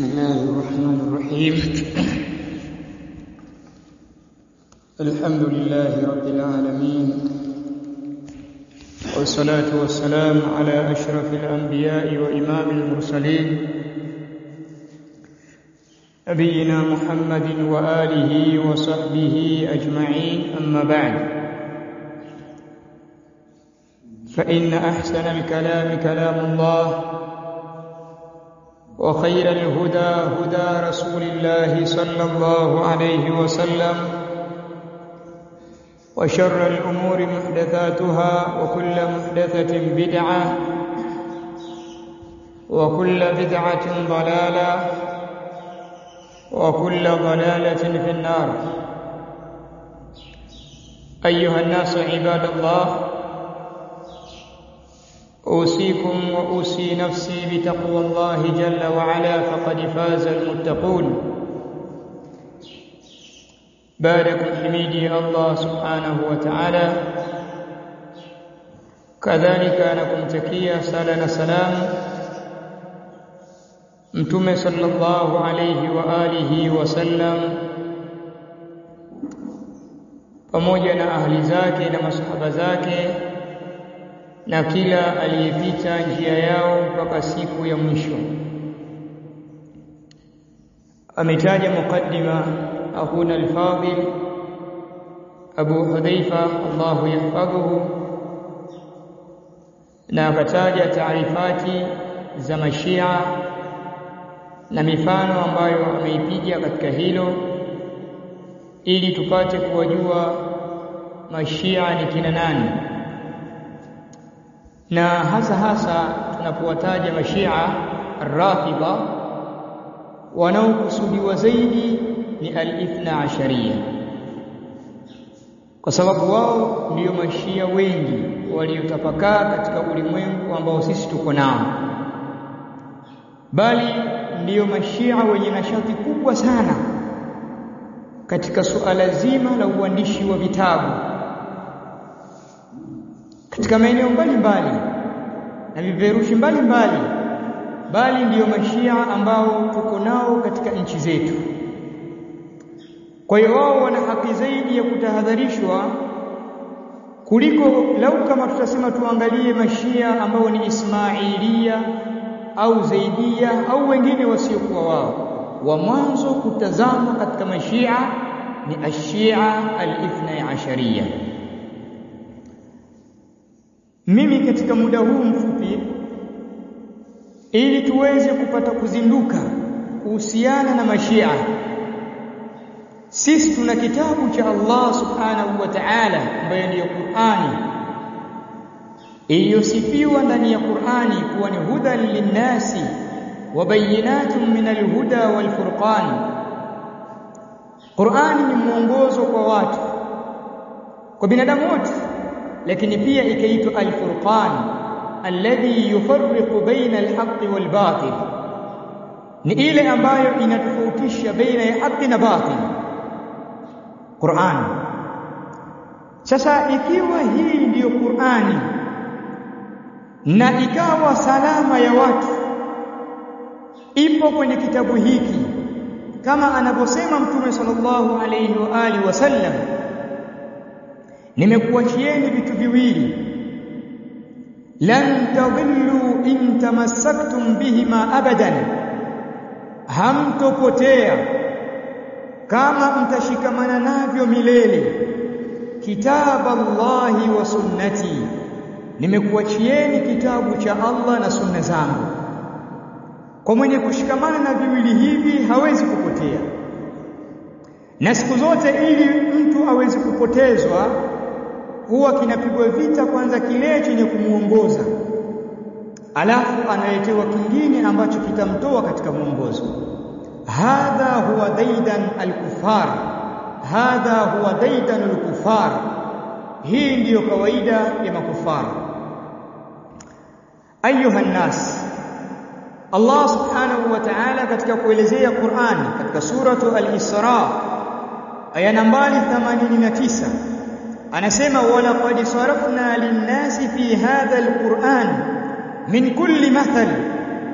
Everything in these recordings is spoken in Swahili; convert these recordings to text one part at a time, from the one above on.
بسم الله الرحمن الرحيم. الحمد لله رب العالمين، والصلاة والسلام على أشرف الأنبياء وإمام المرسلين نبينا محمد وآله وصحبه أجمعين. أما بعد، فإن أحسن الكلام كلام الله، وخير الهدى هدى رسول الله صلى الله عليه وسلم، وشر الأمور محدثاتها، وكل محدثة بدعة، وكل بدعة ضلالة، وكل ضلالة في النار. أيها الناس عباد الله، أوصيكم وأوصي نفسي بتقوى الله جل وعلا، فقد فاز المتقون. باركم حميدي الله سبحانه وتعالى، كذلك أنكم تكيا سالنا سلام Mtume sallallahu alayhi wa alihi wasallam pamoja na ahli zake na masahaba zake na kila aliyepita njia yao mpaka siku ya mwisho. Ametaja mukaddima akhuna al-fadil Abu Hudhaifa Allahu yahfadhuhu, na akataja taarifati za mashia na mifano ambayo ameipiga katika hilo, ili tupate kuwajua mashia ni kina nani, na hasa tunapowataja mashia ar-rafidha, wanaokusudiwa zaidi ni al-ithna ashariya, kwa sababu wao ndio mashia wengi waliotapakaa katika ulimwengu ambao sisi tuko nao, bali ndiyo mashia wenye nashati kubwa sana katika suala zima la uandishi wa vitabu katika maeneo mbalimbali na vipeperushi mbalimbali, bali ndiyo mashia ambao tuko nao katika nchi zetu. Kwa hiyo wao wana haki zaidi ya kutahadharishwa kuliko lau kama tutasema tuangalie mashia ambao ni Ismailia au Zaidia au wengine wasiokuwa wao. Wa mwanzo kutazama katika mashia ni ashia al-ithna ashariya. Mimi katika muda huu mfupi, ili tuweze kupata kuzinduka kuhusiana na mashia, sisi tuna kitabu cha Allah subhanahu wa ta'ala ambayo ndiyo Qur'ani, iliyosifiwa ndani ya Qur'ani kuwa ni hudan linnasi wa bayinatun min alhuda wal furqan. Qur'ani ni mwongozo kwa watu, kwa binadamu wote, lakini pia ikaitwa al-furqan alladhi yufarriqu baina al-haqqi wal batil, ni ile ambayo inatofautisha baina ya haki na batil, Qur'an. Sasa ikiwa hii ndiyo Qur'ani na ikawa salama ya watu ipo kwenye kitabu hiki, kama anavyosema Mtume sallallahu alayhi wa alihi wasallam, nimekuachieni vitu viwili, lan tadhillu in tamassaktum bihima abadan, hamtopotea kama mtashikamana navyo milele, kitab Allahi wa sunnati, nimekuachieni kitabu cha Allah na sunna zangu. Kwa mwenye kushikamana na viwili hivi hawezi kupotea. Na siku zote ili mtu awezi kupotezwa, huwa kinapigwa vita kwanza kile chenye kumuongoza, alafu analetewa kingine ambacho kitamtoa katika muongozo. Hadha huwa daidan al-kufar, hadha huwa daidan al-kufar. Hii ndiyo kawaida ya makufara. Ayuha nas, Allah subhanahu wa ta'ala katika kuelezea Qur'ani katika suratu al-Isra aya nambari 89 anasema, wala qad sarafna lin-nasi fi hadha al-Qur'an min kulli mathal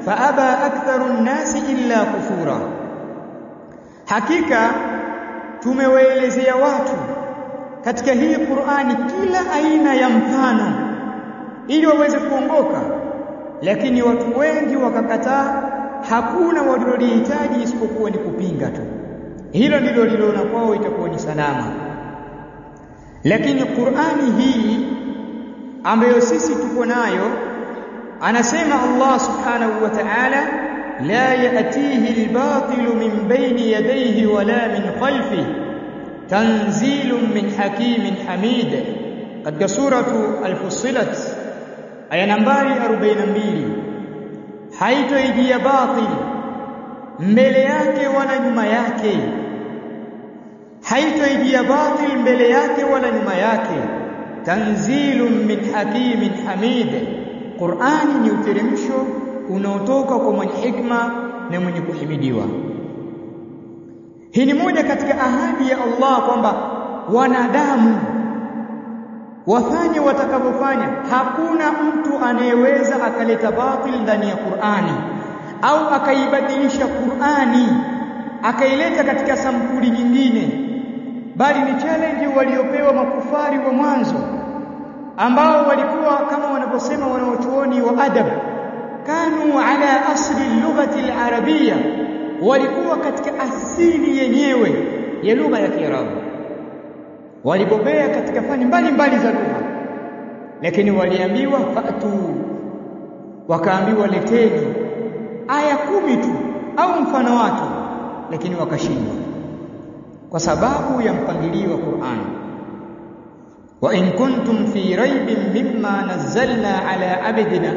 faaba aktharun nasi illa kufura, hakika tumewaelezea watu katika hii Qur'ani kila aina ya mfano ili waweze kuongoka, lakini watu wengi wakakataa. Hakuna walilolihitaji isipokuwa ni kupinga tu. Hilo ndilo liloona kwao itakuwa ni salama. Lakini Qur'ani hii ambayo sisi tuko nayo, anasema Allah subhanahu wa ta'ala, la ya'tihi al-batilu min bayni yadayhi wala min khalfihi tanzilun min hakimin hamid, katika suratu al-Fussilat aya nambari 42. Haitoijia batil mbele yake wala nyuma yake, haitoijia batil mbele yake wala nyuma yake. Tanzilun min hakimin hamid, Qur'ani ni uteremsho unaotoka kwa mwenye hikma na mwenye kuhimidiwa. Hii ni moja katika ahadi ya Allah kwamba wanadamu wafanye watakavyofanya. Hakuna mtu anayeweza akaleta batil ndani ya Qur'ani au akaibadilisha Qur'ani akaileta katika sampuli nyingine, bali ni challenge waliopewa makufari wa mwanzo ambao walikuwa kama wanavyosema wanaochuoni wa adab, kanu ala asli lughati al-arabiyya, walikuwa katika asili yenyewe ya lugha ya Kiarabu, walibobea katika fani mbalimbali za lugha, lakini waliambiwa fatu, wakaambiwa leteni aya 10 tu au mfano wake, lakini wakashindwa kwa sababu ya mpangilio wa Qur'an. Wa in kuntum fi raibin mimma nazzalna ala abdina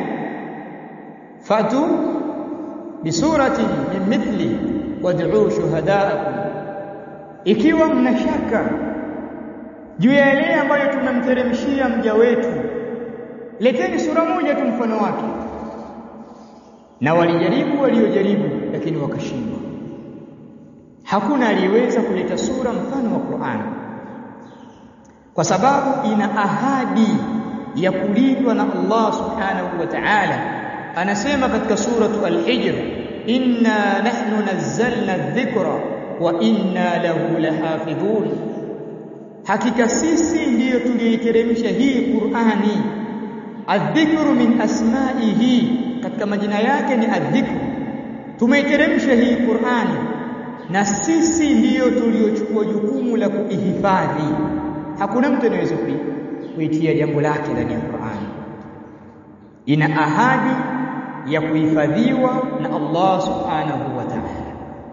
fatu bisuratin min mithli wad'u shuhadaakum, ikiwa mnashaka juu ya yale ambayo tumemteremshia mja wetu, leteni sura moja tu mfano wake. Na walijaribu waliojaribu, lakini wakashindwa. Hakuna aliyeweza kuleta sura mfano wa Qur'an, kwa sababu ina ahadi ya kulindwa na Allah subhanahu wa ta'ala. Anasema katika suratu Al-Hijr, inna nahnu nazzalna adh-dhikra wa inna lahu lahafidhun, hakika sisi ndiyo tuliiteremsha hii Qur'ani. Adh-dhikru min asma'ihi, katika majina yake ni adh-dhikr. Tumeiteremsha hii Qur'ani na sisi ndiyo tuliochukua jukumu la kuihifadhi. Hakuna mtu anayeweza kuitia jambo lake ndani ya Qur'ani. Ina ahadi ya kuhifadhiwa na Allah subhanahu wa ta'ala.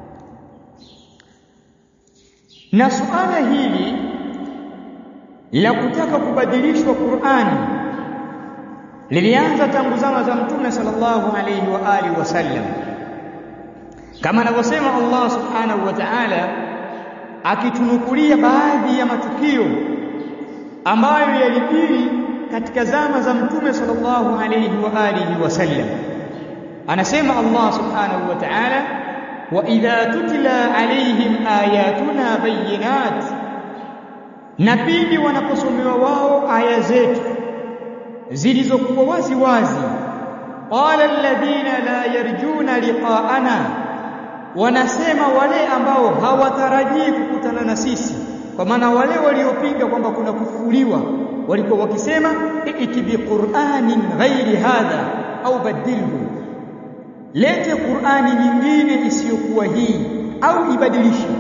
Na suala hili la kutaka kubadilishwa Qur'ani lilianza tangu zama za Mtume sallallahu alayhi wa alihi wasallam, kama anavyosema Allah subhanahu wa ta'ala akitunukulia baadhi ya matukio ambayo yalijiri katika zama za Mtume sallallahu alayhi wa alihi wasallam. Anasema Allah subhanahu wa ta'ala, wa idha tutla alayhim ayatuna bayyinat, na pindi wanaposomewa wao aya zetu zilizokuwa wazi wazi, qala alladhina la yarjuna liqa'ana, wanasema wale ambao hawatarajii kukutana na sisi, kwa maana wale waliopinga kwamba kuna kufufuliwa walikuwa wakisema iti bi Qur'anin ghairi hadha au badilhu, lete Qur'ani nyingine isiyokuwa hii au ibadilishe,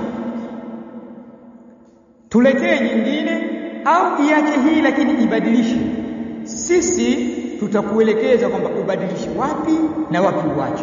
tuletee nyingine au iache hii lakini ibadilishe. Sisi tutakuelekeza kwamba ubadilishe wapi na wapi uache,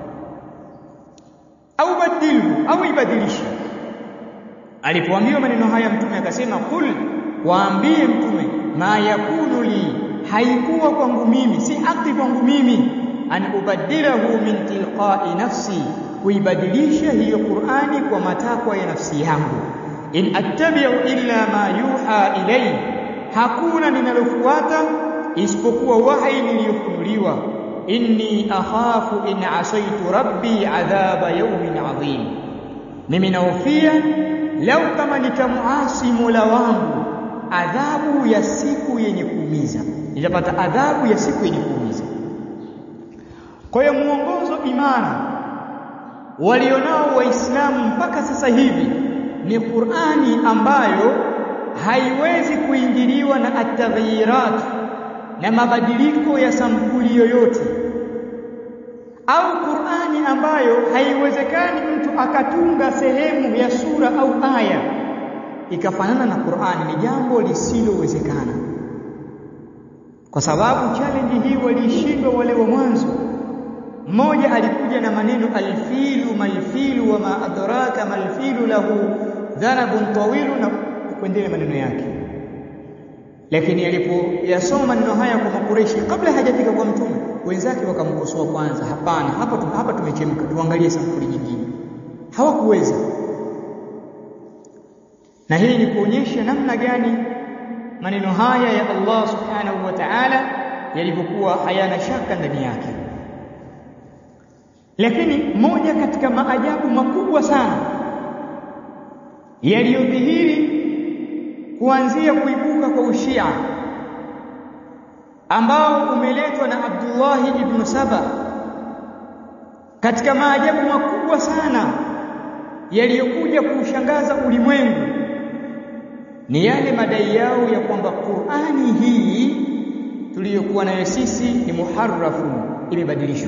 au badilhu au ibadilishe. Alipoambiwa maneno haya Mtume akasema, qul, waambie Mtume, ma yakunu li, haikuwa kwangu mimi, si haki kwangu mimi, an ubadilahu min tilqa'i nafsi, kuibadilisha hiyo Qur'ani kwa matakwa ya nafsi yangu. In attabi'u illa ma yuha ilayhi, hakuna ninalofuata isipokuwa wahi niliyofunuliwa. Inni akhafu in asaitu rabbi adhaba yawmin adhim, mimi naofia lau kama nitamuasi Mola wangu adhabu ya siku yenye kuumiza, nitapata adhabu ya siku yenye kuumiza. Kwa hiyo muongozo imara walionao Waislamu mpaka sasa hivi ni Qur'ani ambayo haiwezi kuingiliwa na at-taghyirat na mabadiliko ya sampuli yoyote, au Qur'ani ambayo haiwezekani mtu akatunga sehemu ya sura au aya ikafanana na Qur'ani. Ni jambo lisilowezekana, kwa sababu challenge hii walishindwa wale wa mwanzo. Mmoja alikuja na maneno alfilu malfilu wa ma adraka malfilu lahu dhanabun tawilu, na kuendelea maneno yake. Lakini alipoyasoma maneno haya kwa Makureishi kabla hajafika kwa mtume, wenzake wakamkosoa kwanza, hapana, hapa tumechemka, tuangalie sampuli nyingine. Hawakuweza. Na hii ni kuonyesha namna gani maneno haya ya Allah subhanahu wa ta'ala yalivyokuwa hayana shaka ndani yake. Lakini moja katika maajabu makubwa sana yaliyodhihiri kuanzia kuibuka kwa Ushia ambao umeletwa na Abdullah ibn Saba, katika maajabu makubwa sana yaliyokuja kuushangaza ulimwengu ni yale madai yao ya kwamba Qur'ani hii tuliyokuwa nayo sisi ni muharrafu, imebadilishwa.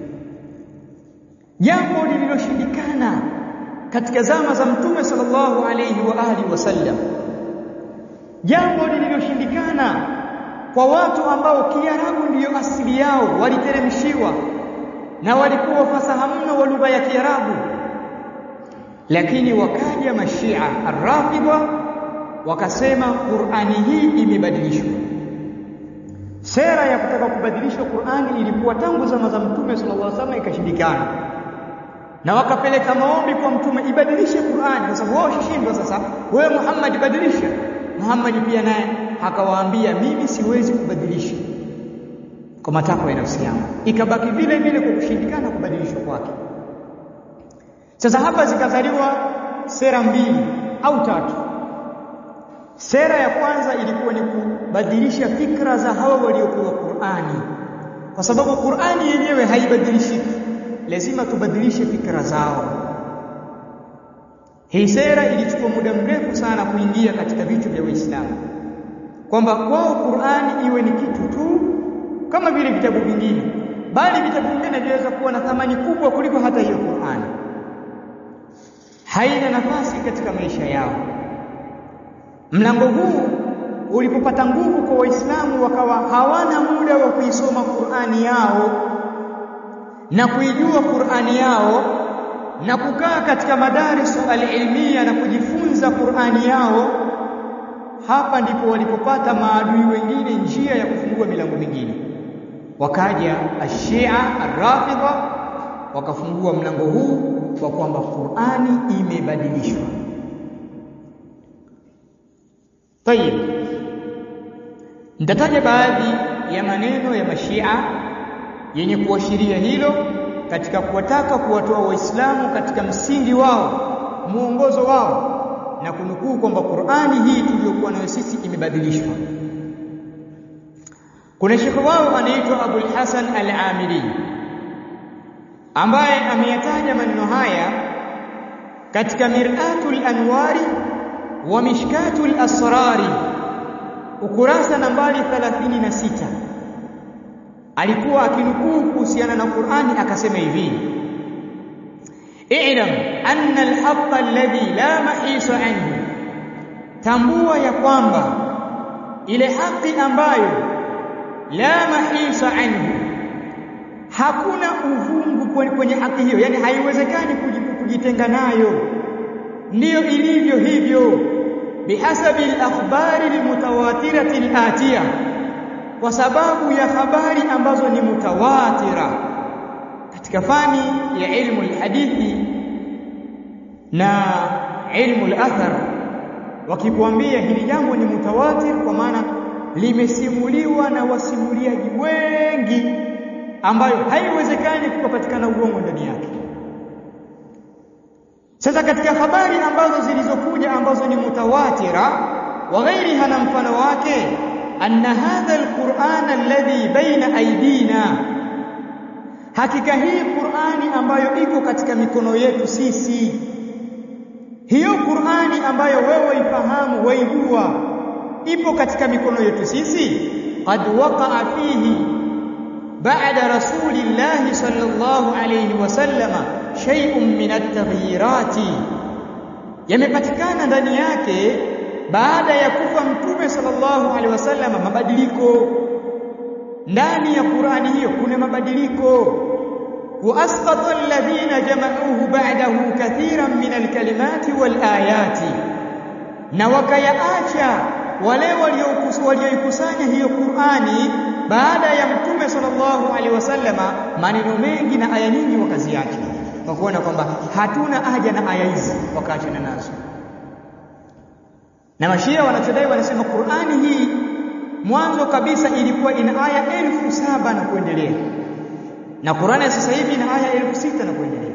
Jambo lililoshindikana katika zama za Mtume sallallahu alayhi wa alihi wasallam, jambo lililoshindikana kwa watu ambao Kiarabu ndiyo asili yao, waliteremshiwa na walikuwa fasaha mno wa lugha ya Kiarabu. Lakini wakaja Mashia Ar-Rafidha wakasema Qur'ani hii imebadilishwa. Sera ya kutaka kubadilisha Qur'ani ilikuwa tangu zama za Mtume sallallahu alaihi wasallam, ikashindikana, na wakapeleka maombi kwa Mtume ibadilishe Qur'ani, kwa sababu wao shishindwa. Sasa wewe Muhammad badilisha. Muhammad pia naye akawaambia mimi siwezi kubadilisha kwa matakwa ya nafsi yangu, ikabaki vile vile kwa kushindikana kubadilishwa kwake. Sasa hapa zikazaliwa sera mbili au tatu. Sera ya kwanza ilikuwa ni kubadilisha fikra za hawa waliokuwa Qur'ani, kwa sababu Qur'ani yenyewe haibadilishiki, lazima tubadilishe fikra zao. Hii sera ilichukua muda mrefu sana kuingia katika vichwa vya Waislamu, kwamba kwao Qur'ani iwe ni kitu tu kama vile vitabu vingine, bali vitabu vingine vinaweza kuwa na thamani kubwa kuliko hata hiyo Qur'ani. Haina nafasi katika maisha yao. Mlango huu ulipopata nguvu kwa Waislamu, wakawa hawana muda wa kuisoma Qur'ani yao na kuijua Qur'ani yao na kukaa katika madaris al-ilmiya na kujifunza Qur'ani yao. Hapa ndipo walipopata maadui wengine njia ya kufungua milango mingine. Wakaja Ashia Ar-Rafidha wakafungua mlango huu kwa kwamba Qur'ani imebadilishwa. Tayeb, nitataja baadhi ya maneno ya Mashia yenye kuashiria hilo, katika kuwataka kuwatoa Waislamu katika msingi wao, muongozo wao, na kunukuu kwamba Qur'ani hii tuliyokuwa nayo sisi imebadilishwa. Kuna shekhi wao anaitwa Abul Hasan Al-Amili ambaye ameyataja maneno haya katika Mir'atul Anwari wa Mishkatul Asrari, ukurasa nambari 36. Alikuwa akinukuu kuhusiana na Qur'ani, akasema hivi: i'lam anna al-haqqa alladhi la mahisa anhu, tambua ya kwamba ile haki ambayo la mahisa anhu, hakuna uvungu kwenye haki hiyo, yani haiwezekani kujitenga nayo, ndiyo ilivyo hivyo. Bihasabi al-akhbari al-mutawatirati al-atiya, kwa sababu ya habari ambazo ni mutawatira katika fani ya ilmu al-hadithi na ilmu al-athar. Wakikuambia hili jambo ni mutawatir, kwa maana limesimuliwa na wasimuliaji wengi, ambayo haiwezekani kupatikana uongo ndani yake. Sasa katika habari ambazo zilizokuja ambazo ni mutawatira wa ghairiha na mfano wake, anna hadha alquran alladhi baina aydina, hakika hii Qur'ani ambayo iko katika mikono yetu sisi, hiyo Qur'ani ambayo wewe ifahamu waijua ipo katika mikono yetu sisi, qad waqa'a fihi ba'da rasulillahi sallallahu alayhi wasallam shay'un min at-taghyirati, yamepatikana ndani yake baada ya kufa mtume sallallahu alaihi wasallam mabadiliko. Ndani ya Qur'ani hiyo kuna mabadiliko. wa asqata alladhina jama'uhu ba'dahu kathiran min alkalimati wal ayati, na wakayaacha wale walioikusanya hiyo Qur'ani baada ya mtume sallallahu alaihi wasallama maneno mengi na aya nyingi wakaziacha, kwa kuona kwamba hatuna haja na aya hizi, wakaachana nazo. Na Mashia wanachodai wanasema Qur'ani hii mwanzo kabisa ilikuwa ina aya 7,000 na kuendelea, na Qur'ani sasa hivi ina aya 6,000 na kuendelea.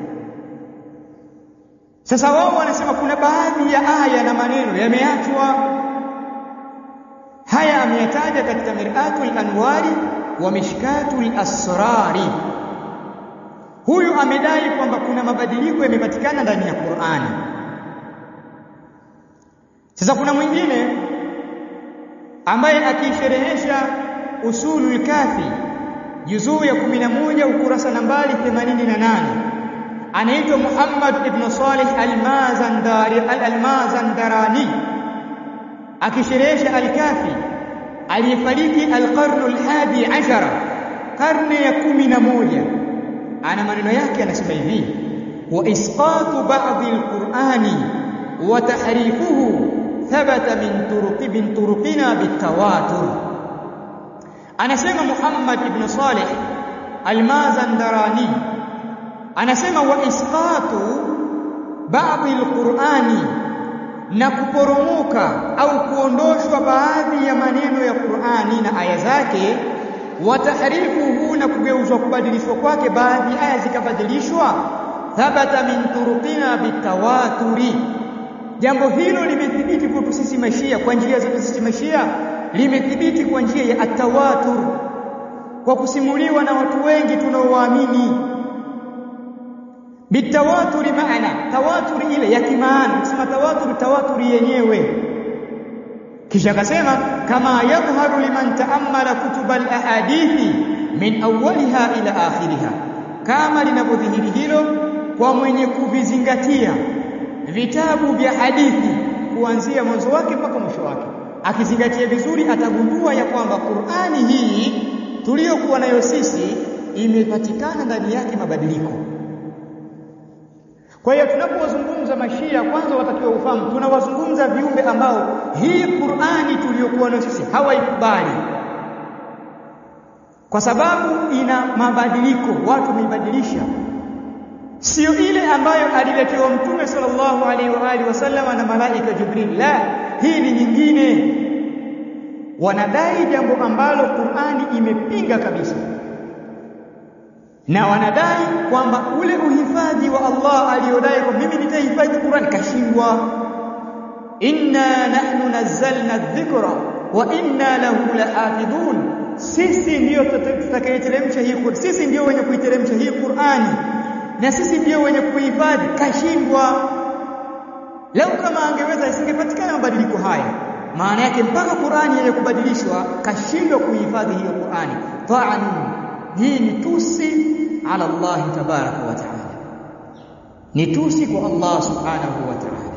Sasa wao wanasema kuna baadhi ya aya na maneno yameachwa. Haya ameyataja katika Mir'atul Anwari wa Mishkatul Asrari. Huyu amedai kwamba kuna mabadiliko yamepatikana ndani ya Qur'ani. Sasa kuna mwingine ambaye akisherehesha Usulul Kafi juzuu ya 11 ukurasa nambari 88, anaitwa Muhammad ibn Salih al-Mazandarani, akisherehesha Al-Kafi, aliyefariki al-qarnu al-hadi ashara, karne ya 11. Ana maneno yake anasema hivi: wa isqatu ba'dhi al-Qur'ani wa tahrifuhu thabata min turuqina bitawatur. Anasema Muhammad ibn Salih al-Mazandarani, anasema wa isqatu ba'dhi al-Qur'ani, na kuporomoka au kuondoshwa baadhi ya maneno ya Qur'ani na aya zake, wa tahrifuhu, na kugeuzwa kubadilishwa kwake baadhi aya zikabadilishwa, thabata min turuqina bitawaturi. Jambo hilo limethibiti kwetu sisi Mashia, kwa njia zetu sisi Mashia limethibiti kwa njia ya atawatur, kwa kusimuliwa na watu wengi tunaowaamini. Bitawaturi maana tawaturi ile ya kimaana, kusema tawaturi yenyewe. Kisha akasema kama yadhharu liman ta'ammala kutubal ahadithi min awwaliha ila akhiriha, kama linavyodhihiri hilo kwa mwenye kuvizingatia vitabu vya hadithi kuanzia mwanzo wake mpaka mwisho wake. Akizingatia vizuri atagundua ya kwamba Qur'ani hii tuliyokuwa nayo sisi imepatikana ndani yake mabadiliko. Kwa hiyo tunapozungumza Mashia, kwanza watakiwa ufahamu tunawazungumza viumbe ambao hii Qur'ani tuliyokuwa nayo sisi hawaikubali, kwa sababu ina mabadiliko, watu wameibadilisha. Sio ile ambayo aliletewa Mtume sallallahu alaihi wa alihi wasallam na malaika Jibril, la, hii ni nyingine. Wanadai jambo ambalo Qur'ani imepinga kabisa, na wanadai kwamba ule uhifadhi wa Allah aliyodai kwa mimi nitahifadhi Qur'ani kashindwa. Inna nahnu nazzalna dhikra wa inna lahu lahafidhun, sisi ndio tutakayeteremsha hii Qur'ani, sisi ndio wenye kuiteremsha hii Qur'ani, na sisi ndio wenye kuhifadhi. Kashindwa. Leo kama angeweza isingepatikana mabadiliko haya. Maana yake mpaka Qur'ani yenye kubadilishwa kashindwa kuhifadhi hiyo Qur'ani. Ta'an, hii ni tusi ala Allah tabaraka wa ta'ala, ni tusi kwa Allah subhanahu wa ta'ala.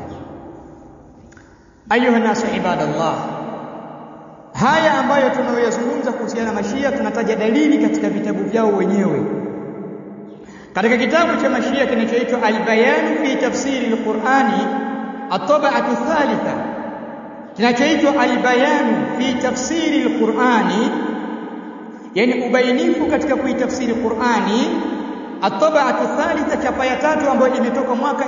Ayuha nasu ibadallah, haya ambayo tunayozungumza kuhusiana na Mashia tunataja dalili katika vitabu vyao wenyewe. Katika kitabu cha Mashia kinachoitwa Al-Bayan fi Tafsiri al-Qur'ani at-tab'atu thalitha, kinachoitwa Al-Bayan fi Tafsiri al-Qur'ani, yani ubainifu katika kuitafsiri Qur'ani, at-tab'atu thalitha, chapa ya 3 ambayo imetoka mwaka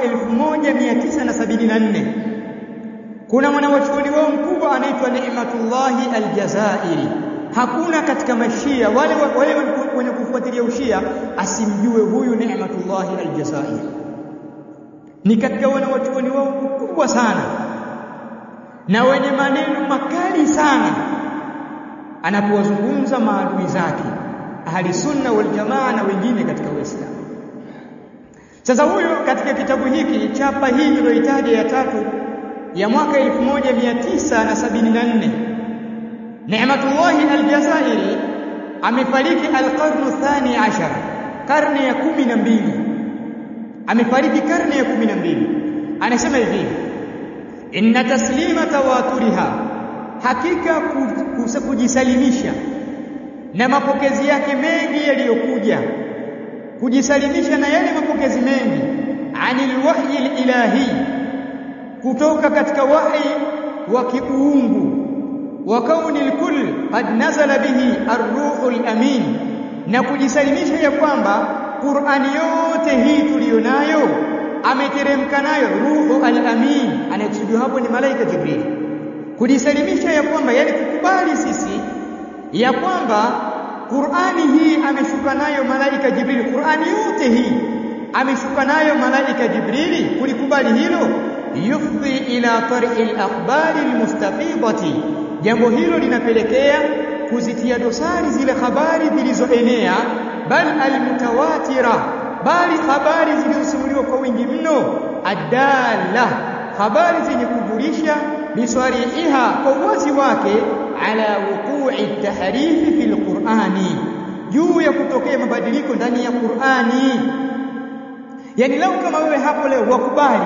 1974. Kuna mwanachuoni wao mkubwa anaitwa Ni'matullahi al-Jazairi. Hakuna katika Mashia wale wenye kufuatilia ushia asimjue huyu Ni'matullahi al-Jazairi. Ni katika wanachuoni wao mkubwa sana na wenye maneno makali sana anapowazungumza maadui zake, ahli sunna wal jamaa na wengine katika Uislamu. Sasa huyo katika kitabu hiki chapa hii tuliyoitaja ya tatu ya mwaka 1974 Ni'matullah al-Jazairi amefariki al-qarnu thani ashar, karne ya 12. Amefariki karne ya 12. Anasema hivi: inna taslima tawaturiha, hakika kujisalimisha na mapokezi yake mengi yaliyokuja, kujisalimisha na yale mapokezi mengi, anil wahyi al-ilahi, kutoka katika wahi wa kiungu, wa kauni al-kull qad nazala bihi ar-ruhul amin, na kujisalimisha ya kwamba Qur'ani yote hii tuliyonayo ameteremka nayo ruhu al-amin. Anayekusudiwa hapo ni malaika Jibril. Kujisalimisha ya kwamba, yani kukubali sisi ya kwamba Qur'ani hii ameshuka nayo malaika Jibril, Qur'ani yote hii ameshuka nayo malaika Jibrili, kulikubali hilo yufdi ila tar'i al-akhbari al-mustafidati, jambo hilo linapelekea kuzitia dosari zile habari zilizoenea, bal al-mutawatira, bali habari zilizosimuliwa kwa wingi mno, adalla, habari zenye kujulisha biswariha, kwa uwazi wake, ala wuqu'i at-tahrifi fil Qur'ani, juu ya kutokea mabadiliko ndani ya Qur'ani. Yani lau kama wewe hapo leo wakubali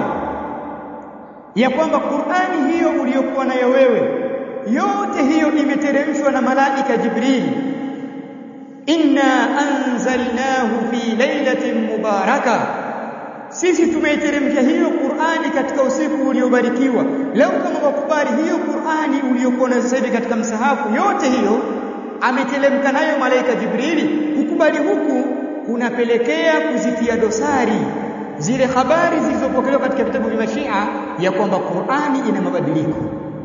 ya kwamba Qur'ani hiyo uliyokuwa nayo wewe yote hiyo imeteremshwa na malaika Jibril, inna anzalnahu fi lailatin mubaraka, sisi tumeiteremsha hiyo Qur'ani katika usiku uliobarikiwa. Leo kama wakubali hiyo Qur'ani uliyokuwa nayo sasa hivi katika msahafu yote hiyo ameteremka nayo malaika Jibrili, kukubali huku kunapelekea kuzitia dosari zile habari zilizopokelewa katika vitabu vya Mashia ya kwamba Qur'ani ina mabadiliko.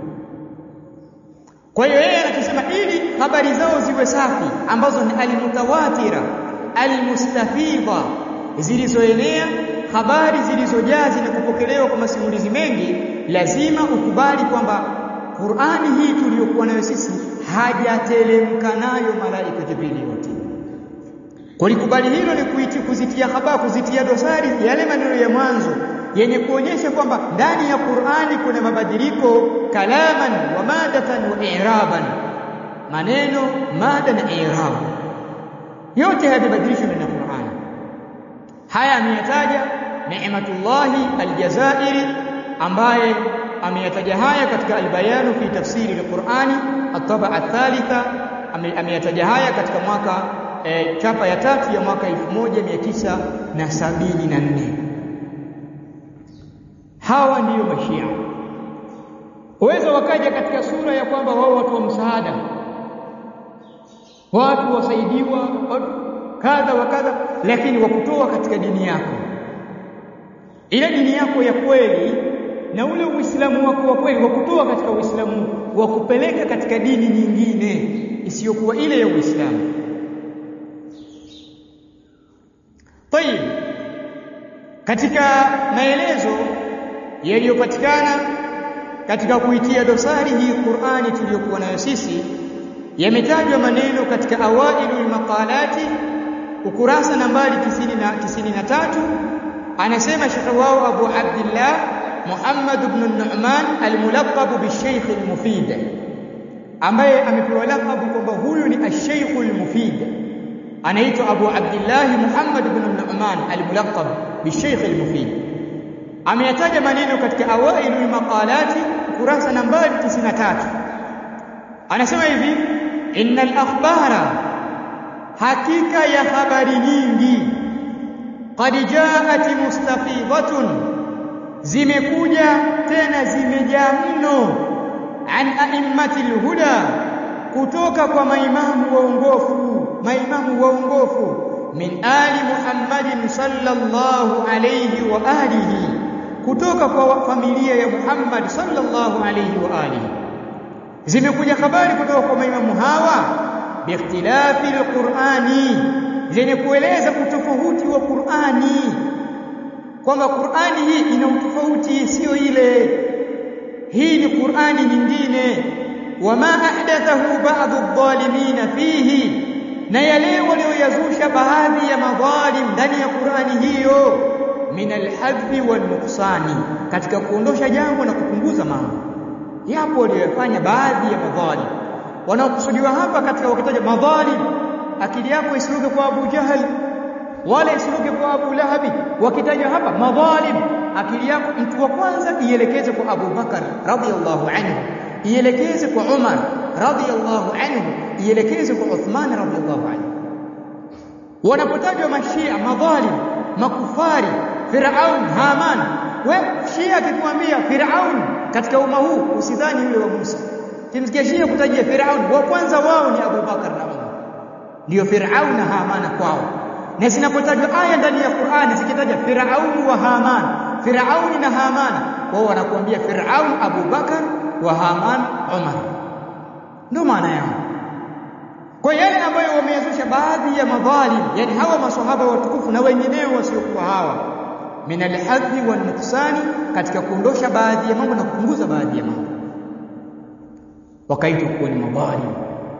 Kwa hiyo yeye anasema ili habari zao ziwe safi, ambazo ni al-mutawatira al-mustafidha, zilizoenea, habari zilizojazi na kupokelewa kwa masimulizi mengi, lazima ukubali kwamba Qur'ani hii tuliyokuwa nayo sisi hajateremka nayo malaika Jibrili yote. Kulikubali hilo ni kuzitia habari, kuzitia dosari yale maneno ya mwanzo yenye kuonyesha kwamba ndani ya Qur'ani kuna mabadiliko, kalaman wa madatan wa i'raban, maneno, mada na i'rab, yote yamebadilishwa ndani ya Qur'ani. Haya ameyataja Ni'matullah al-Jazairi, ambaye ameyataja haya katika al-Bayanu fi tafsiri al-Qur'ani at-tab'a ath-thalitha, ameyataja haya katika mwaka chapa ya tatu ya mwaka 1974. Hawa ndiyo Mashia. Uwezo wakaja katika sura ya kwamba wao watu wa msaada, watu wasaidiwa, watu kadha wa kadha, lakini wakutoa katika dini yako, ile dini yako ya kweli na ule Uislamu wako wa kweli, wakutoa katika Uislamu, wakupeleka katika dini nyingine isiyokuwa ile ya Uislamu. Tayeb, katika maelezo yaliyopatikana katika kuitia dosari hii Qur'ani tuliyokuwa nayo sisi, yametajwa maneno katika awailul maqalati, ukurasa nambari 93. Anasema Sheikh wao Abu Abdullah Muhammad ibn Nu'man al-mulaqab bi-Sheikh al-Mufid, ambaye amepewa lakabu kwamba huyu ni al-Sheikh al-Mufid, anaitwa Abu Abdullah Muhammad ibn Nu'man al-mulaqab bi-Sheikh al-Mufid. Ameyataja maneno katika awailul maqalati, kurasa nambari 93. Anasema hivi: innal akhbara, hakika ya habari nyingi, qad jaat mustafidatun, zimekuja tena zimejaa mno, an a'immatil huda, kutoka kwa maimamu waongofu, min ali Muhammadin sallallahu alayhi wa alihi, kutoka kwa familia ya Muhammad sallallahu alayhi wa alihi. Zimekuja habari kutoka kwa maimamu hawa, biikhtilafi alqur'ani, zenye kueleza utofauti wa Qur'ani, kwamba Qur'ani hii ina utofauti, sio ile, hii ni Qur'ani nyingine. Wama ahdathahu ba'd adh-dhalimin fihi, na yale walioyazusha baadhi ya madhalim ndani ya Qur'ani hiyo, min alhadhi wal nuqsani, katika kuondosha jambo na kupunguza mambo. Yapo waliyofanya baadhi ya madhalim. Wanaokusudiwa hapa katika wakitaja madhalim, akili yako isiruke kwa Abu Jahal wala isiruke kwa Abu Lahabi. Wakitaja hapa madhalim, akili yako mtu wa kwanza ielekeze kwa Abu Bakar radhiyallahu anhu, ielekeze kwa Umar radhiyallahu anhu, ielekeze kwa Uthman radhiyallahu anhu. Wanapotajwa mashia madhalim, makufari, Firaun, Haman, wewe Shia akikwambia Firaun katika umma huu usidhani yule wa Musa. Kimsikia Shia kutajia Firaun, wa kwanza wao ni Abu Bakar na Umar, ndio Firaun na Haman kwao. Na zinapotajwa aya ndani ya Qur'ani zikitaja Firaun wa Haman, Firaun na Haman, wao wanakuambia Firaun Abu Bakar wa Haman Umar. Ndio maana yao. Kwa yale ambayo wameyazusha baadhi ya madhalim, yani hawa maswahaba watukufu na wengineo wasiokuwa hawa, min alhadhi wan nuqsani, katika kuondosha baadhi ya mambo na kupunguza baadhi ya mambo, wakaitwa kuwa ni madhalim.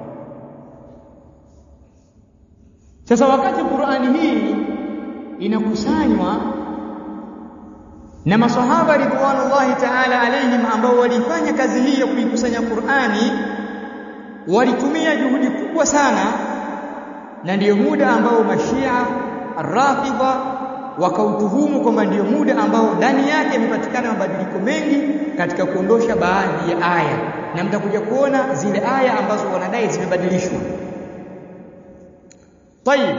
Sasa wakati Qur'ani hii inakusanywa na maswahaba ridwanullahi ta'ala alayhim, ambao walifanya kazi hii ya kuikusanya Qur'ani, walitumia juhudi kubwa sana, na ndiyo muda ambao mashia Rafidha wakautuhumu kwamba ndiyo muda ambao ndani yake yamepatikana mabadiliko mengi katika kuondosha baadhi ya aya, na mtakuja kuona zile aya ambazo wanadai zimebadilishwa. Tayeb,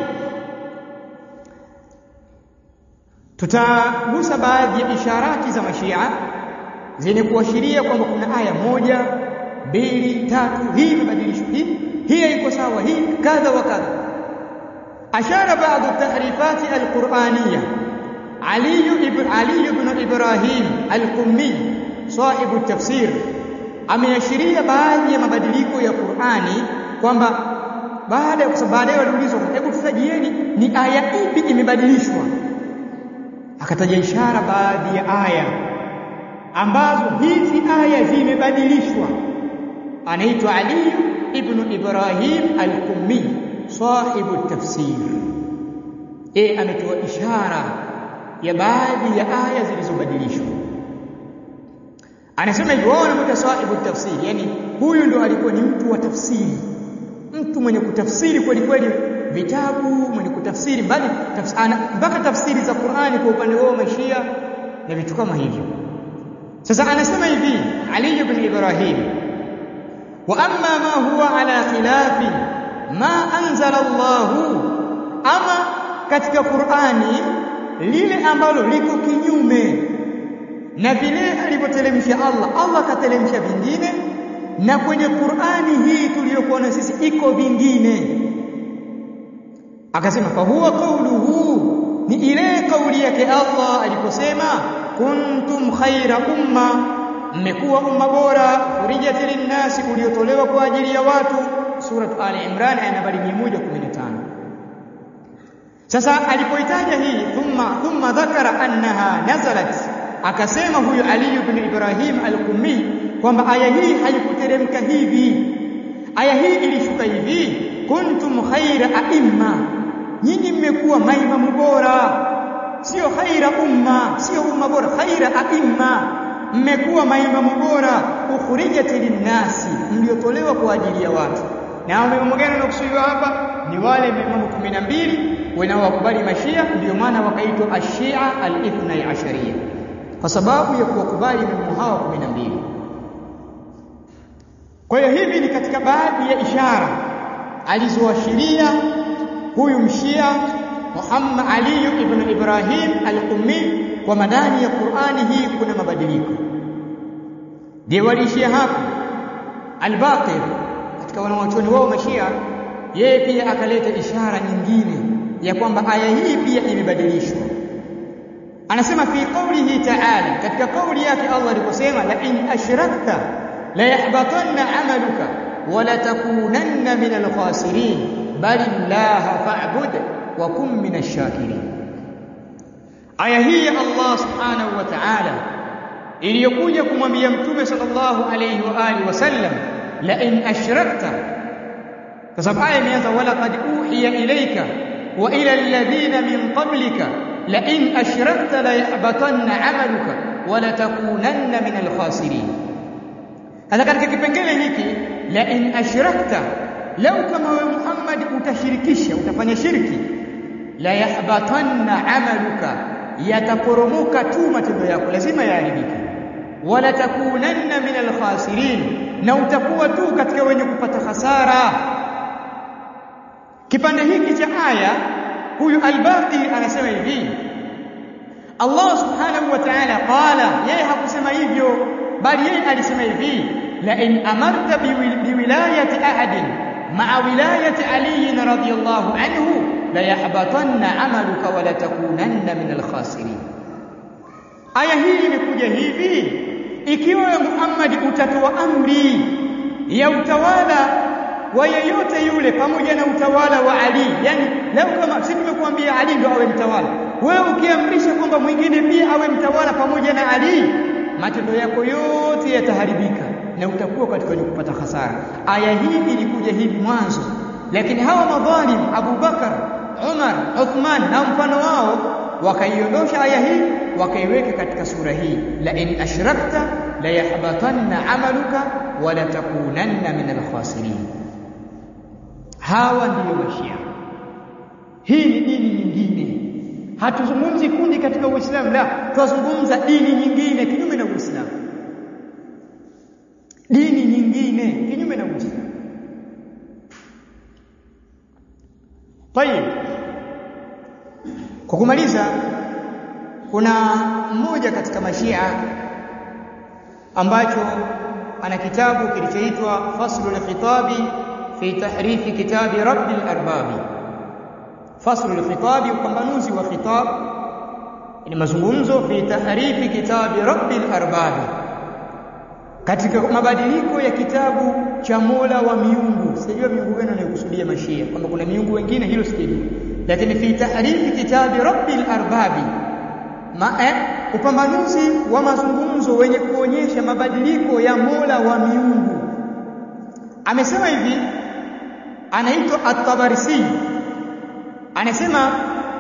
tutagusa baadhi ya isharati za mashia zenye kuashiria kwamba kuna aya 1, 2, 3 hii imebadilishwa, hii haiko sawa, hii kadha wa kadha. Ashara baadhi tahrifati alquraniyya Ali ibn Ibrahim al-Qummi sahibu at-tafsir ameashiria baadhi ya mabadiliko ya Qur'ani kwamba baadaye waliulizwa, hebu tutajieni ni aya ipi imebadilishwa. Akataja ishara baadhi ya aya ambazo hizi aya zimebadilishwa. Anaitwa Ali ibn Ibrahim al-Qummi sahibu at-tafsir. Ametoa ishara ya baadhi ya aya zilizobadilishwa. Anasema hivyo, wao wanamuita sahibu at-tafsir, yani huyu ndo alikuwa ni mtu wa tafsiri, mtu mwenye kutafsiri kweli kweli vitabu, mwenye kutafsiri mpaka tafsiri za Qur'ani kwa upande wao mashia na vitu kama hivyo. Sasa anasema hivi Ali ibn Ibrahim, wa amma ma huwa ala khilafi ma anzala Allah, ama katika Qur'ani lile ambalo liko kinyume na vile alivyoteremsha Allah kateremsha vingine, na kwenye Qur'ani hii tuliyokuwa na sisi iko vingine. Akasema fa huwa qawluhu, ni ile kauli yake Allah aliposema kuntum khaira umma, mmekuwa umma bora, urijat linnasi, uliotolewa kwa ajili ya watu. Surah Al-Imran aya nambari 115. Sasa alipoitaja hii thumma dhakara annaha nazalat, akasema huyu Ali ibn Ibrahim al-Qummi kwamba aya hii haikuteremka hivi, aya hii ilishuka hivi, kuntum khaira aimma, nyinyi mmekuwa maimamu bora, sio khaira umma, sio umma bora, khaira aimma, mmekuwa maimamu bora, ukhrijat linnasi, mliotolewa kwa ajili ya watu. Na maimamu gani wanakusudiwa hapa? Ni wale maimamu 12 wanaowakubali mashia, ndio maana wakaitwa ashia al-ithnai ashariya, kwa sababu ya kuwakubali maimamu hao 12. Kwa hiyo hivi ni katika baadhi ya ishara alizoashiria huyu mshia Muhammad Ali ibn Ibrahim al-Qummi kwa madani ya Qur'ani hii kuna mabadiliko. Ndio walishia hapo. Al-Baqir katika wanawachuoni wao mashia, yeye pia akaleta ishara nyingine ya kwamba aya hii pia imebadilishwa. Anasema fi qawlihi ta'ala, katika kauli yake Allah aliposema la in ashrakta la yahbatanna 'amaluka wa la takunanna min al-khasirin bal illaha fa'bud wa kum min ash-shakirin. Aya hii ya Allah subhanahu wa ta'ala iliyokuja kumwambia Mtume sallallahu alayhi wa alihi wasallam la in ashrakta, kwa sababu aya imeanza wala qad uhiya ilayka wa ila alladhina min qablika la in ashrakta la yahbatanna 'amaluka wa la takunanna min al-khasirin. Hata katika kipengele hiki la in ashrakta, lau kama wewe Muhammad utashirikisha, utafanya shirki, la yahbatanna 'amaluka, yataporomoka tu matendo yako, lazima yaharibike. Wala takunanna min al-khasirin, na utakuwa tu katika wenye kupata hasara. Kipande hiki cha aya, huyu al-Baqir anasema hivi, Allah subhanahu wa ta'ala qala, yeye hakusema hivyo, bali yeye alisema hivi, la in amarta biwilayati ahadin ma'a wilayati Ali radhiyallahu anhu la yahbatanna 'amaluka wa la takunanna min al-khasirin. Aya hii imekuja hivi, ikiwa Muhammad utatoa amri ya utawala wa yeyote yule pamoja na utawala wa Ali, yani leo kama sisi tumekuambia Ali ndio awe mtawala, wewe ukiamrisha kwamba mwingine pia awe mtawala pamoja na Ali, matendo yako yote yataharibika na utakuwa katika kupata hasara. Aya hii ilikuja hivi mwanzo, lakini hawa madhalim Abu Bakar, Umar, Uthman na mfano wao wakaiondosha aya hii wakaiweka katika sura hii, la in ashrakta la yahbatanna 'amaluka wa la takunanna min al-khasirin. Hawa ndio Mashia. Hii ni dini nyingine. Hatuzungumzi kundi katika Uislamu, la, tunazungumza dini nyingine kinyume na Uislamu. Dini nyingine kinyume na Uislamu. Tayeb. Kwa kumaliza, kuna mmoja katika Mashia ambacho ana kitabu kilichoitwa Faslul Khitabi fi tahrifi kitabi Rabbil Arbabi. Faslul Khitabi, upambanuzi wa khitab, ni mazungumzo fi tahrifi kitabi Rabbil Arbabi, katika mabadiliko ya kitabu cha Mola wa miungu. Sijui miungu gani anayokusudia Mashia, kwamba kuna miungu wengine, hilo sijui, lakini fi tahrifi kitabi Rabbil Arbabi, upambanuzi wa mazungumzo wenye kuonyesha mabadiliko ya Mola wa miungu. Amesema hivi, anaitwa At-Tabarsi, anasema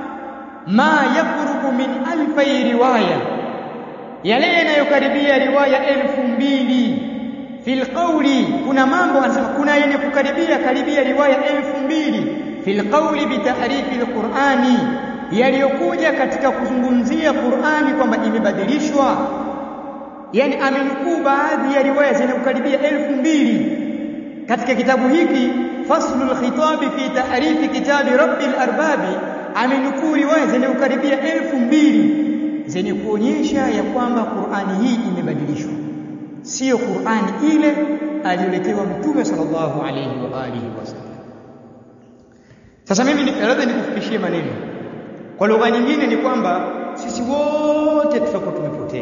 ma yaqrubu min alfi riwaya, yale yanayokaribia riwaya 2000 fil qawli, kuna mambo anasema kuna yenye kukaribia riwaya 2000 fil qawli bi tahrifi al-Qur'ani, yaliyokuja katika kuzungumzia Qur'ani kwamba imebadilishwa. Yani amenukuu baadhi ya riwaya zinazokaribia 2000 katika kitabu hiki Faslul Khitabi fi tahrifi kitabi Rabbil Arbabi. Amenukuu riwaya zinazokaribia 2000 zenye kuonyesha ya kwamba Qur'ani hii imebadilishwa, sio Qur'ani ile aliyoletewa Mtume sallallahu alayhi wa alihi wasallam. Sasa mimi labda nikufikishie maneno kwa lugha nyingine, ni kwamba sisi wote tutakuwa tumepotea,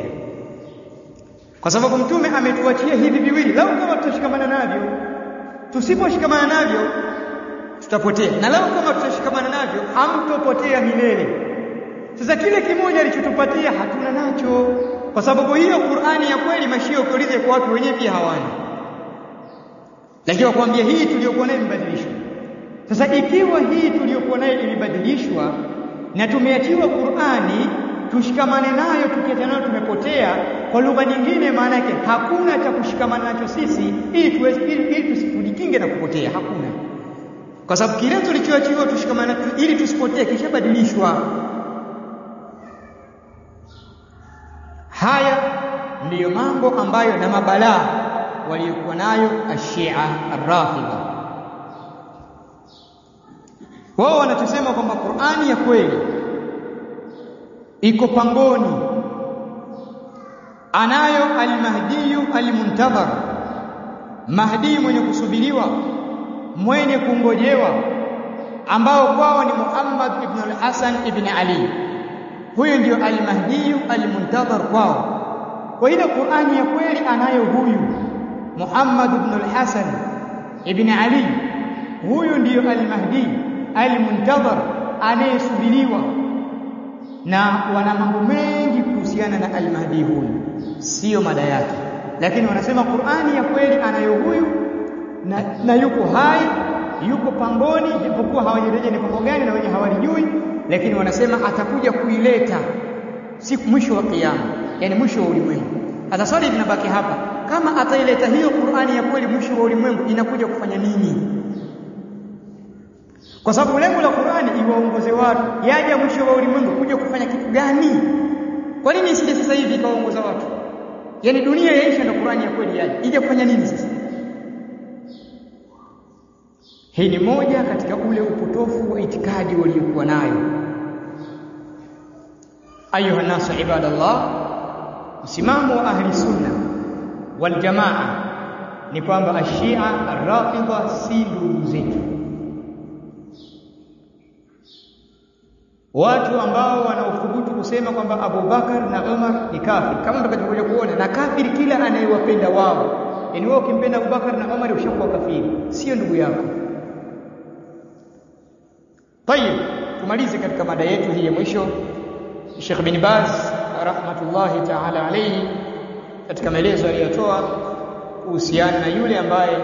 kwa sababu Mtume ametuachia hivi viwili. Lau kama tutashikamana navyo, tusiposhikamana navyo tutapotea, na lau kama tutashikamana navyo hamtopotea milele. Sasa kile kimoja alichotupatia hatuna nacho. Kwa sababu hiyo Qur'ani ya kweli Mashia ukiulize kwa watu wenyewe pia hawana, lakini wakwambia hii tuliyokuwa nayo imebadilishwa. Sasa ikiwa hii tuliyokuwa nayo imebadilishwa na tumeachiwa Qur'ani, tushikamane nayo, tukiacha nayo tumepotea. Kwa lugha nyingine maana yake hakuna cha kushikamana nacho sisi ili tusijikinge na kupotea, hakuna. Kwa sababu kile tulichoachiwa tushikamane ili tusipotee kishabadilishwa. Haya ndiyo mambo ambayo na mabalaa waliokuwa nayo Ashia Ar-Rafidha. Wao wanatusema kwamba Qur'ani ya kweli iko pangoni, anayo al-Mahdi al-Muntadhar, Mahdi mwenye kusubiriwa, mwenye kungojewa, ambao kwao ni Muhammad ibn al-Hasan ibn Ali. Huyo ndio al-Mahdi al-Muntadhar kwao. Kwa hiyo Qur'ani ya kweli anayo huyu Muhammad ibn al-Hasan ibn Ali. Huyu ndio al-Mahdi al-Muntadhar anayesubiriwa, na wana mambo mengi kuhusiana na al-Mahdi huyu, sio mada yake, lakini wanasema Qur'ani ya kweli anayo huyu na yuko hai, yuko pangoni, japokuwa hawajaeleza ni pango gani na wenye hawalijui, lakini wanasema atakuja kuileta siku mwisho wa kiyama, yani mwisho wa ulimwengu. Hata swali linabaki hapa, kama ataileta hiyo Qur'ani ya kweli mwisho wa ulimwengu, inakuja kufanya nini? Kwa sababu lengo la Qur'ani iwaongoze watu, yaja mwisho wa ulimwengu kuja kufanya kitu gani? Kwa nini isije sasa hivi ikaongoza watu? Yaani dunia yaisha na Qur'ani ya kweli yaje, ije kufanya nini sasa? Hii ni moja katika ule upotofu wa itikadi waliokuwa nayo. Ayuha nasu ibadallah, msimamo wa ahli sunna wal jamaa ni kwamba ashia ar-rafidha si ndugu zetu. Watu ambao wanaothubutu kusema kwamba Abu Bakar na Umar ni kafiri, kama mtakachokuja kuona, na kafiri kila anayewapenda wao. Yaani wewe ukimpenda Abu Bakar na Umar ushakuwa kafiri, sio ndugu yako. Tayeb, tumalize katika mada yetu hii ya mwisho. Sheikh bin Baz rahmatullahi ta'ala alayhi katika maelezo aliyotoa kuhusiana na yule ambaye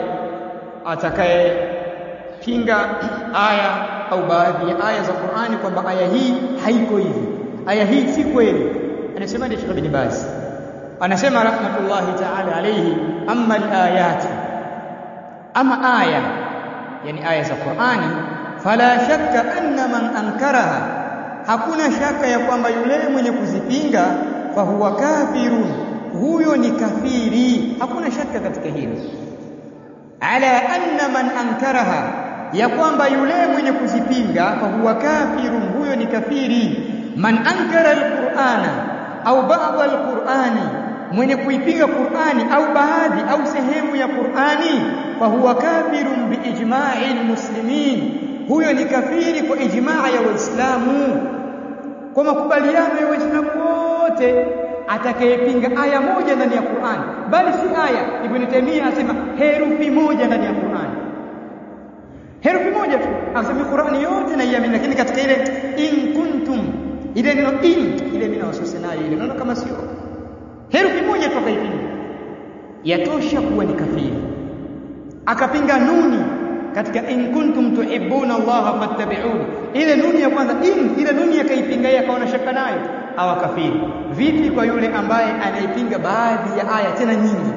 atakayepinga aya au baadhi ya aya za Qur'ani kwamba aya hii haiko hivi, aya hii si kweli. Anasema ni Sheikh bin Baz, anasema rahmatullahi ta'ala alayhi, amma al-ayat, ama aya, yani aya za Qur'ani, fala shakka anna man ankaraha, hakuna shaka ya kwamba yule mwenye kuzipinga fahuwa kafirun, huyo ni kafiri, hakuna shaka katika hilo. Ala anna man ankaraha, ya kwamba yule mwenye kuzipinga fahuwa kafirun, huyo ni kafiri. Man ankara alqur'ana au ba'd alqur'ani, mwenye kuipinga Qur'ani au baadhi au sehemu ya Qur'ani, fahuwa kafirun biijma'il muslimin, huyo ni kafiri kwa ijmaa ya Waislamu, kwa makubaliano ya Waislamu wote. Atakayepinga aya moja ndani ya Qur'an, bali si aya, Ibn Taymiyyah anasema herufi moja ndani ya Qur'an, herufi moja tu, asema Qur'ani yote na iamini, lakini katika ile in kuntum, ile neno in, ile mimi nawaswasi nayo ile neno, kama sio herufi moja tu akaipinga, yatosha kuwa ni kafiri. Akapinga nuni katika in kuntum tuhibbuna Allah fattabi'uni, ile nuni ya kwanza in, ile nuni akaipinga yeye, akaona shaka nayo, au kafiri. Vipi kwa yule ambaye anaipinga baadhi ya aya tena nyingi?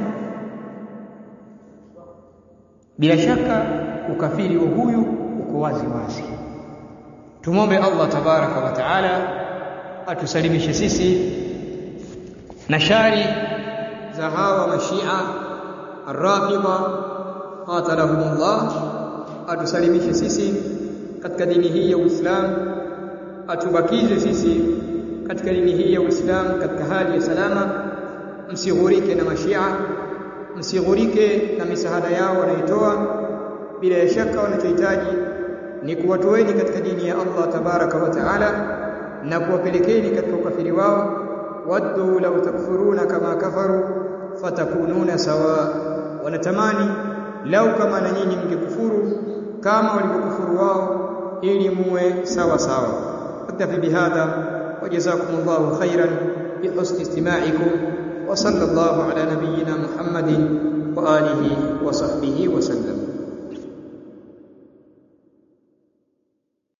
Bila shaka ukafiri wa huyu uko wazi wazi. Tumombe Allah tabaraka wa taala atusalimishe sisi na shari za hawa mashia ar-rafidha qatalahumullah, atusalimishe sisi katika dini hii ya Uislamu, atubakize sisi katika dini hii ya Uislamu katika hali ya salama. Msighurike na mashia, msighurike na misaada yao wanaitoa. Bila ya shaka wanachohitaji ni kuwatoeni katika dini ya Allah tabaraka wa taala na kuwapelekeni katika ukafiri wao. Waddu law takfuruna kama kafaru fatakununa sawa, wanatamani lau kama na nyinyi mngekufuru kama walivyokufuru wao, ili muwe sawa sawa. Aktafi bihadha wa jazakumullahu khairan bi husni istima'ikum wa sallallahu ala nabiyyina Muhammadin wa alihi wa sahbihi wa sallam.